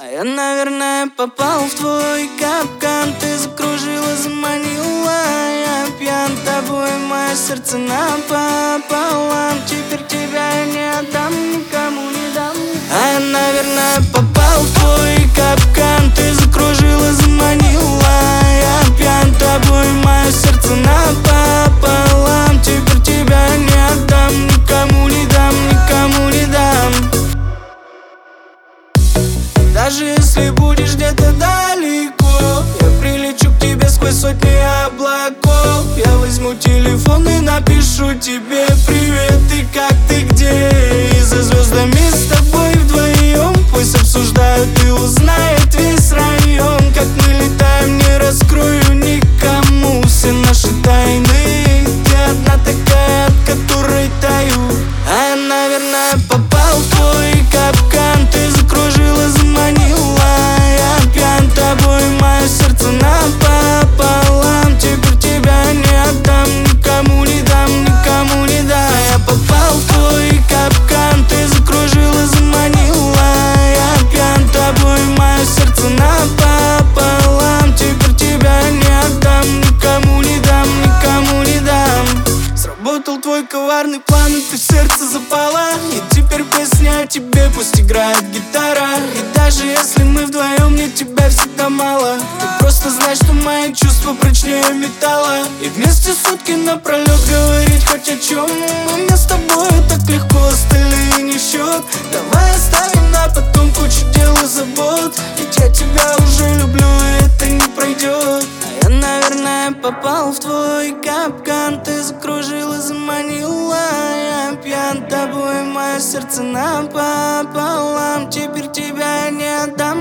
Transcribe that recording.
А я, наверное, попал в твой капкан. Ты закружила, заманила. Я пьян тобой, мое сердце напополам. Теперь тебя я не отдам, никому не дам. А я, наверное, попал в твой капкан. Ты закружила, заманила. Я пьян тобой, мое сердце напополам. Теперь тебя я не отдам, никому не дам, никому не дам. Даже если будешь где-то далеко, я прилечу к тебе сквозь сотни облаков. Я возьму телефон и напишу тебе привет, и как ты, где? И за звездами с тобой вдвоем пусть обсуждают и узнает весь район. Как мы летаем, не раскрою никому все наши тайны. Ты одна такая, от которой таю. А я, наверное, попал в твой капкан. Ты закружила, заманила. Я пьян тобой, мое сердце напополам. Теперь тебя не отдам, никому не дам, никому не дам. Я попал в твой капкан. Ты закружила, заманила. Я пьян тобой, мое сердце напополам. Теперь тебя не отдам, никому не дам, никому не дам. Сработал твой коварный план, и ты в сердце запала. И теперь песня о тебе, пусть играет гитара. И даже если мы вдвоем, мне тебя всегда мало. Ты просто знай, что мои чувства прочнее металла. И вместе сутки напролет говорить хоть о чем. Мне с тобой так легко, остальные не в счет. Давай оставим на потом кучу дел и забот. Ведь я тебя уже люблю, и это не пройдет. А я, наверное, попал в твой капкан. Ты закружила, заманила. Я пьян тобой, мое сердце напополам. Теперь тебя я не отдам,